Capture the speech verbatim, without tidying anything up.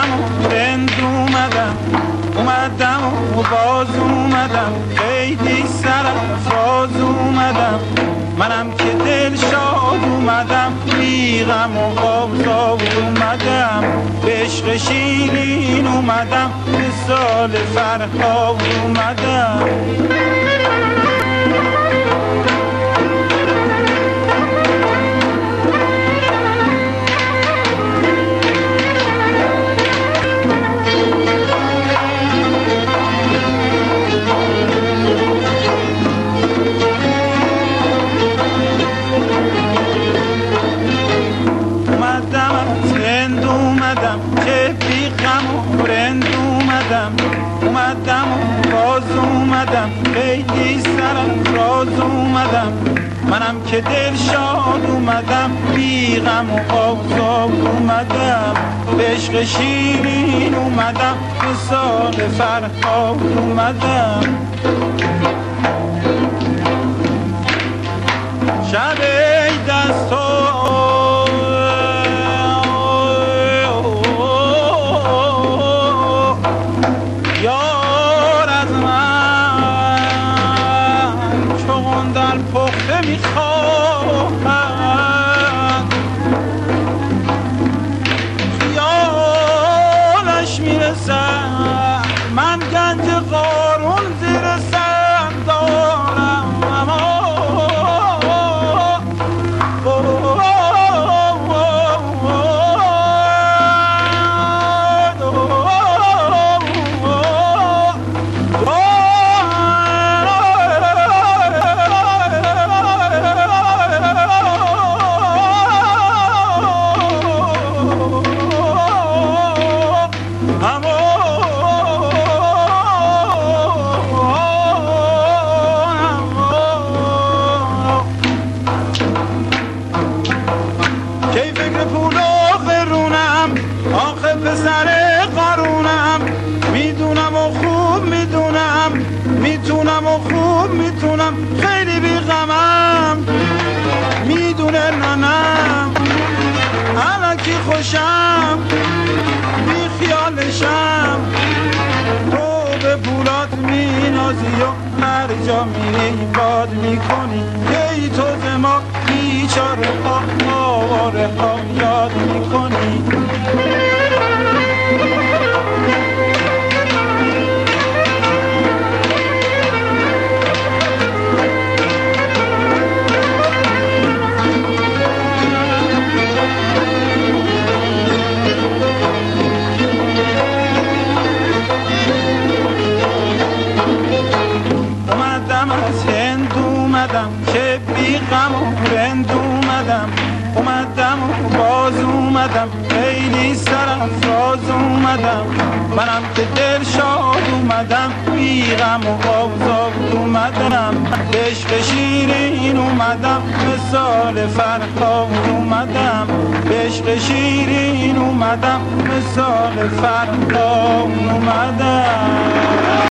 و رند اومدم اومدم و باز اومدم خیلی سرافراز اومدم منم که دل شاد اومدم بی غم و آزاد اومدم به عشق شیرین اومدم به سال فرهاد اومدم که بی غم و رند اومدم اومدم و باز اومدم خیلی سرافراز اومدم منم که دل شاد اومدم بی غم و آزاد اومدم به عشق شیرین اومدم به سال فرهاد اومدم شب دستا پخته میخواهد خیالش میرسد من گنج قارون زیر سر دارم اما آخه پسر قارونم میدونم و خوب میدونم میتونم و خوب میتونم خیلی بی غمم میدونه ننم الکی خوشم بی خیالشم تو به پولات مینازی و هر جا میری باد میکنی ای تو زما بیچاره ها آواره ها یاد میکنی اومدم که بی غم و رند اومدم اومدم و باز اومدم خیلی سرافراز اومدم منم که دل شاد اومدم بی غم و آزاد اومدم به عشق شیرین اومدم به سال فرهاد اومدم به عشق شیرین اومدم به سال فرهاد اومدم